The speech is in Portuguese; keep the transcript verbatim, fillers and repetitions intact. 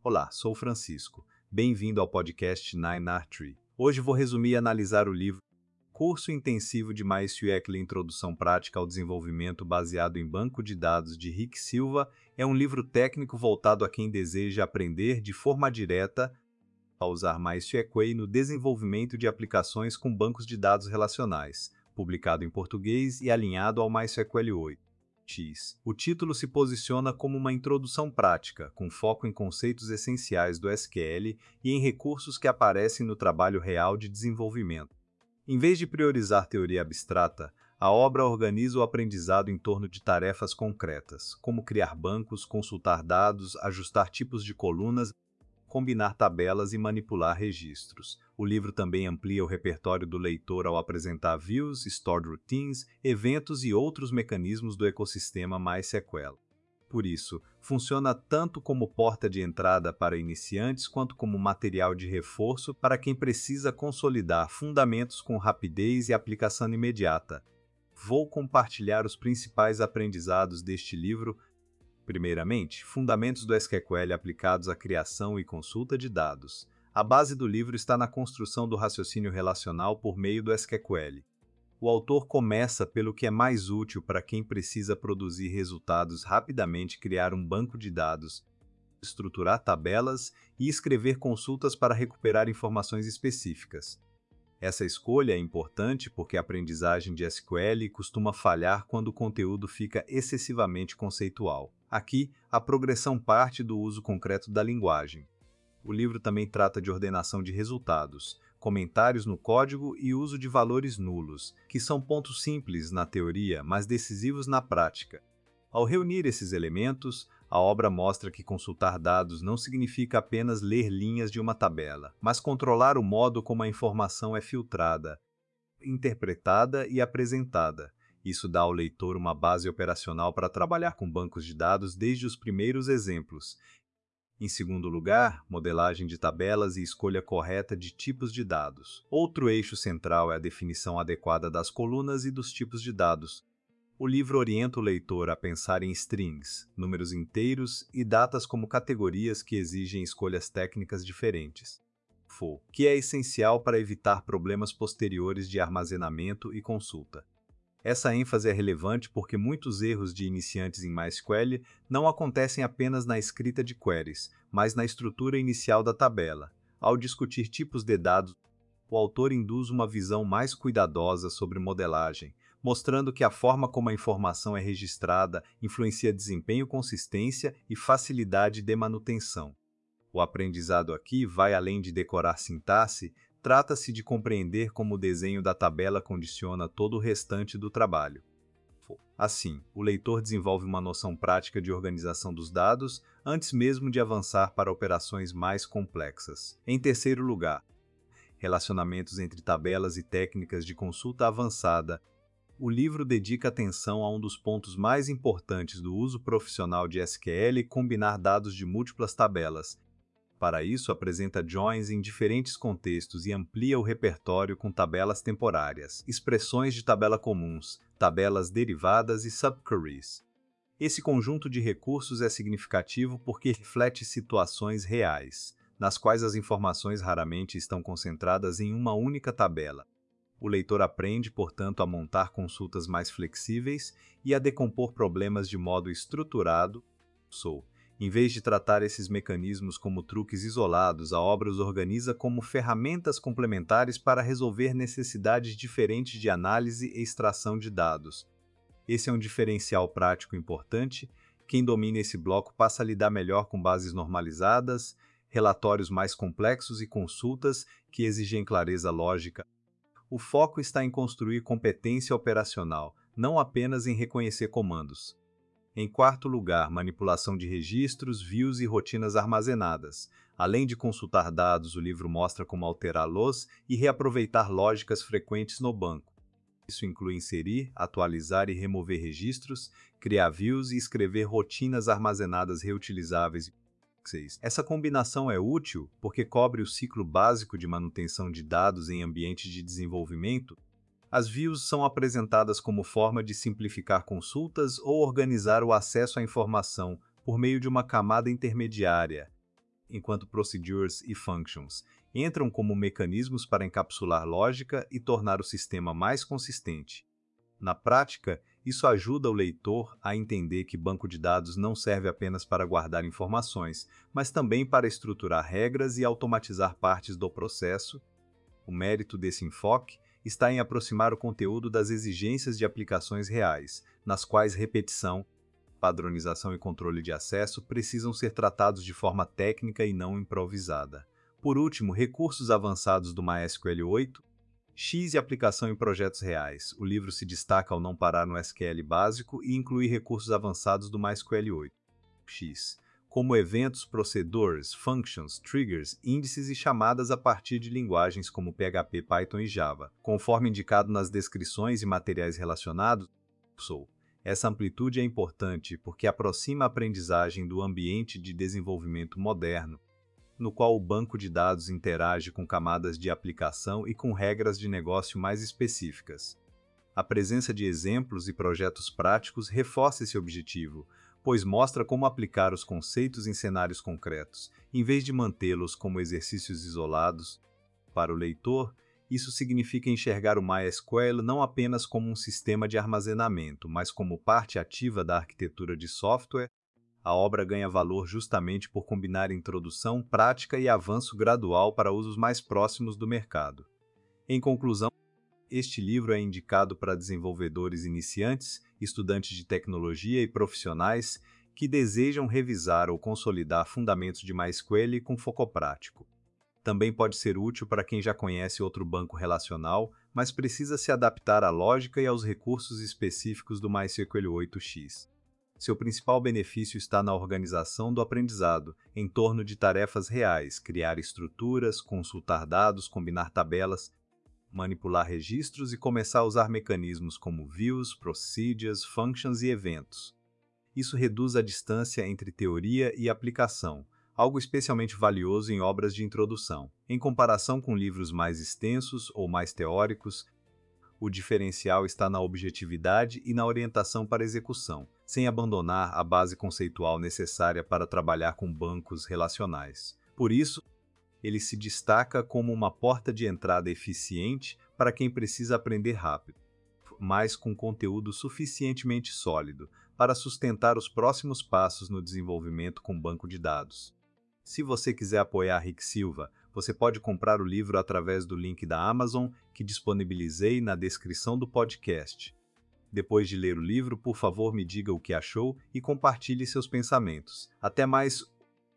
Olá, sou o Francisco. Bem-vindo ao podcast Nine R Tree. Hoje vou resumir e analisar o livro Curso Intensivo de MySQL Introdução Prática ao Desenvolvimento baseado em Banco de Dados de Rick Silva. É um livro técnico voltado a quem deseja aprender de forma direta a usar MySQL no desenvolvimento de aplicações com bancos de dados relacionais, publicado em português e alinhado ao MySQL oito X. O título se posiciona como uma introdução prática, com foco em conceitos essenciais do S Q L e em recursos que aparecem no trabalho real de desenvolvimento. Em vez de priorizar teoria abstrata, a obra organiza o aprendizado em torno de tarefas concretas, como criar bancos, consultar dados, ajustar tipos de colunas, combinar tabelas e manipular registros. O livro também amplia o repertório do leitor ao apresentar views, stored routines, eventos e outros mecanismos do ecossistema MySQL. Por isso, funciona tanto como porta de entrada para iniciantes quanto como material de reforço para quem precisa consolidar fundamentos com rapidez e aplicação imediata. Vou compartilhar os principais aprendizados deste livro. Primeiramente, fundamentos do S Q L aplicados à criação e consulta de dados. A base do livro está na construção do raciocínio relacional por meio do S Q L. O autor começa pelo que é mais útil para quem precisa produzir resultados rapidamente, criar um banco de dados, estruturar tabelas e escrever consultas para recuperar informações específicas. Essa escolha é importante porque a aprendizagem de S Q L costuma falhar quando o conteúdo fica excessivamente conceitual. Aqui, a progressão parte do uso concreto da linguagem. O livro também trata de ordenação de resultados, comentários no código e uso de valores nulos, que são pontos simples na teoria, mas decisivos na prática. Ao reunir esses elementos, a obra mostra que consultar dados não significa apenas ler linhas de uma tabela, mas controlar o modo como a informação é filtrada, interpretada e apresentada. Isso dá ao leitor uma base operacional para trabalhar com bancos de dados desde os primeiros exemplos. Em segundo lugar, modelagem de tabelas e escolha correta de tipos de dados. Outro eixo central é a definição adequada das colunas e dos tipos de dados. O livro orienta o leitor a pensar em strings, números inteiros e datas como categorias que exigem escolhas técnicas diferentes. For, que é essencial para evitar problemas posteriores de armazenamento e consulta. Essa ênfase é relevante porque muitos erros de iniciantes em MySQL não acontecem apenas na escrita de queries, mas na estrutura inicial da tabela. Ao discutir tipos de dados, o autor induz uma visão mais cuidadosa sobre modelagem, mostrando que a forma como a informação é registrada influencia desempenho, consistência e facilidade de manutenção. O aprendizado aqui vai além de decorar sintaxe. Trata-se de compreender como o desenho da tabela condiciona todo o restante do trabalho. Assim, o leitor desenvolve uma noção prática de organização dos dados antes mesmo de avançar para operações mais complexas. Em terceiro lugar, relacionamentos entre tabelas e técnicas de consulta avançada. O livro dedica atenção a um dos pontos mais importantes do uso profissional de S Q L: combinar dados de múltiplas tabelas. Para isso, apresenta joins em diferentes contextos e amplia o repertório com tabelas temporárias, expressões de tabela comuns, tabelas derivadas e subqueries. Esse conjunto de recursos é significativo porque reflete situações reais, nas quais as informações raramente estão concentradas em uma única tabela. O leitor aprende, portanto, a montar consultas mais flexíveis e a decompor problemas de modo estruturado. Sou. Em vez de tratar esses mecanismos como truques isolados, a obra os organiza como ferramentas complementares para resolver necessidades diferentes de análise e extração de dados. Esse é um diferencial prático importante. Quem domina esse bloco passa a lidar melhor com bases normalizadas, relatórios mais complexos e consultas que exigem clareza lógica. O foco está em construir competência operacional, não apenas em reconhecer comandos. Em quarto lugar, manipulação de registros, views e rotinas armazenadas. Além de consultar dados, o livro mostra como alterá-los e reaproveitar lógicas frequentes no banco. Isso inclui inserir, atualizar e remover registros, criar views e escrever rotinas armazenadas reutilizáveis. Essa combinação é útil porque cobre o ciclo básico de manutenção de dados em ambientes de desenvolvimento. As views são apresentadas como forma de simplificar consultas ou organizar o acesso à informação por meio de uma camada intermediária. enquanto procedures e functions entram como mecanismos para encapsular lógica e tornar o sistema mais consistente. Na prática, isso ajuda o leitor a entender que banco de dados não serve apenas para guardar informações, mas também para estruturar regras e automatizar partes do processo. O mérito desse enfoque está em aproximar o conteúdo das exigências de aplicações reais, nas quais repetição, padronização e controle de acesso precisam ser tratados de forma técnica e não improvisada. Por último, recursos avançados do MySQL oito, X e aplicação em projetos reais. O livro se destaca ao não parar no S Q L básico e incluir recursos avançados do MySQL oito X, como eventos, procedures, functions, triggers, índices e chamadas a partir de linguagens como P H P, Python e Java. Conforme indicado nas descrições e materiais relacionados, essa amplitude é importante porque aproxima a aprendizagem do ambiente de desenvolvimento moderno, no qual o banco de dados interage com camadas de aplicação e com regras de negócio mais específicas. A presença de exemplos e projetos práticos reforça esse objetivo, pois mostra como aplicar os conceitos em cenários concretos, em vez de mantê-los como exercícios isolados. Para o leitor, isso significa enxergar o MySQL não apenas como um sistema de armazenamento, mas como parte ativa da arquitetura de software. A obra ganha valor justamente por combinar introdução, prática e avanço gradual para usos mais próximos do mercado. Em conclusão, este livro é indicado para desenvolvedores iniciantes, estudantes de tecnologia e profissionais que desejam revisar ou consolidar fundamentos de MySQL com foco prático. Também pode ser útil para quem já conhece outro banco relacional, mas precisa se adaptar à lógica e aos recursos específicos do MySQL oito X. Seu principal benefício está na organização do aprendizado, em torno de tarefas reais, criar estruturas, consultar dados, combinar tabelas, manipular registros e começar a usar mecanismos como views, procedures, functions e eventos. Isso reduz a distância entre teoria e aplicação, algo especialmente valioso em obras de introdução. Em comparação com livros mais extensos ou mais teóricos, o diferencial está na objetividade e na orientação para execução, sem abandonar a base conceitual necessária para trabalhar com bancos relacionais. Por isso, ele se destaca como uma porta de entrada eficiente para quem precisa aprender rápido, mas com conteúdo suficientemente sólido para sustentar os próximos passos no desenvolvimento com banco de dados. Se você quiser apoiar Rick Silva, você pode comprar o livro através do link da Amazon que disponibilizei na descrição do podcast. Depois de ler o livro, por favor, me diga o que achou e compartilhe seus pensamentos. Até mais!